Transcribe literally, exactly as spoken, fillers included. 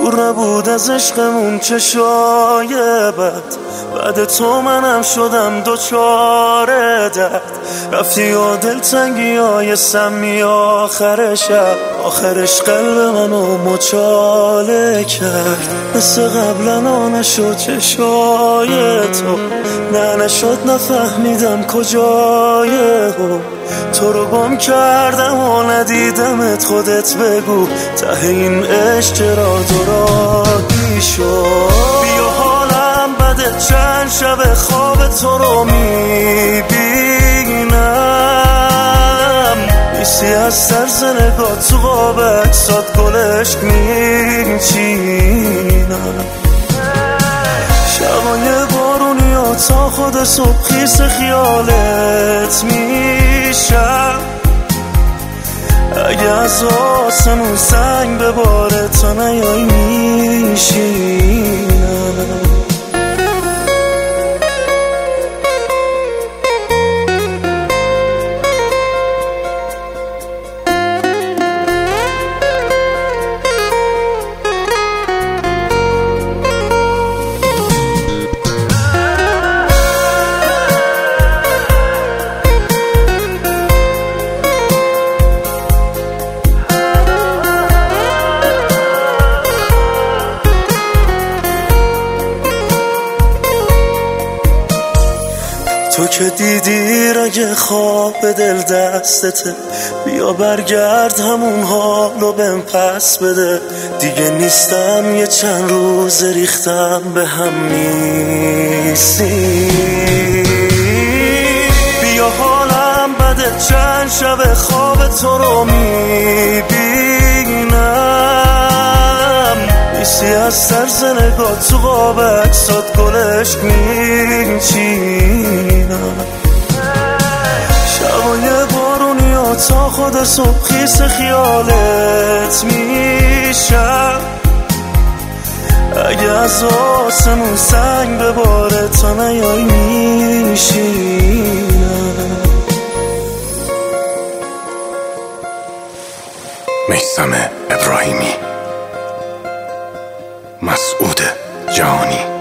دور نبود از عشقمون چشای بد، بعد تو منم شدم دوچار درد. رفتی و دلتنگی های سمی آخر شب، آخرش قلب منو مچاله کرد. مثل قبلا نشد چشای تو، نه نشد نفهمیدم کجای تو. تو رو گم کردم و ندیدمت، خودت بگو ته این عشق چرا دورانی شد. بیا حالم بده، چند شب خواب تو رو میبینم، نیستی از سرز نگاه تو قاب اکسات گلش میچینم. شبای بارونی و تا خود صبح خیس خیالت میشم. اگه از آسمون سنگ بباره تا نیای میشینم. تو که دیدی رگ خواب دل دستته، بیا برگرد همون حالو بهم پس بده. دیگه نیستم یه چند روز ریختم به هم نیستی. بیا حالم بده، چند شب خواب تو رو میبینم، نیستی از سرز نگاه تو قاب اکسات گلش میچینم. شبای بارونی و تا خود صبح خیس خیالت میشم. اگه از آسمون سنگ بباره تا نیای میشینم. میثم ابراهیمی، مسعود جهانی.